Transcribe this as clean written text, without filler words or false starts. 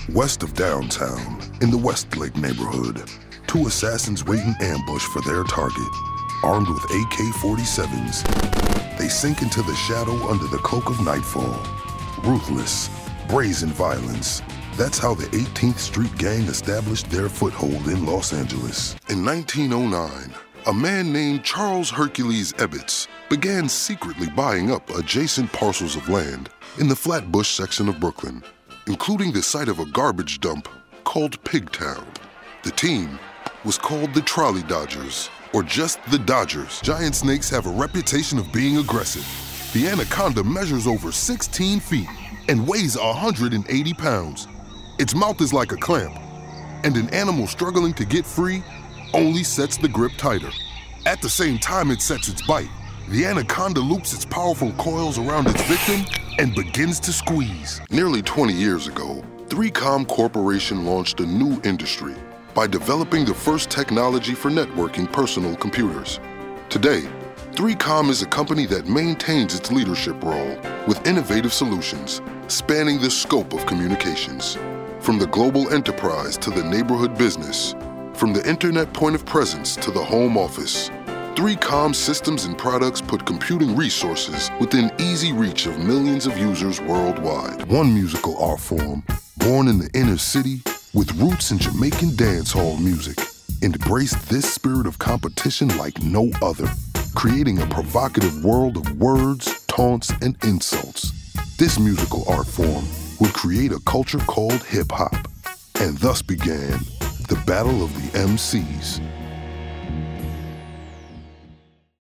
West of downtown, in the Westlake neighborhood, two assassins wait in ambush for their target. Armed with AK-47s, they sink into the shadow under the cloak of nightfall. Ruthless, brazen violence. That's how the 18th Street Gang established their foothold in Los Angeles. In 1909, a man named Charles Hercules Ebbets began secretly buying up adjacent parcels of land in the Flatbush section of Brooklyn, including the site of a garbage dump called Pigtown. The team was called the Trolley Dodgers, or just the Dodgers. Giant snakes have a reputation of being aggressive. The anaconda measures over 16 feet and weighs 180 pounds. Its mouth is like a clamp, and an animal struggling to get free only sets the grip tighter. At the same time it sets its bite, the anaconda loops its powerful coils around its victim and begins to squeeze. Nearly 20 years ago, 3Com Corporation launched a new industry by developing the first technology for networking personal computers. Today, 3Com is a company that maintains its leadership role with innovative solutions spanning the scope of communications. From the global enterprise to the neighborhood business, from the internet point of presence to the home office, 3Com systems and products put computing resources within easy reach of millions of users worldwide. One musical art form, born in the inner city with roots in Jamaican dancehall music, embraced this spirit of competition like no other, creating a provocative world of words, taunts, and insults. This musical art form would create a culture called hip-hop, and thus began the Battle of the MCs.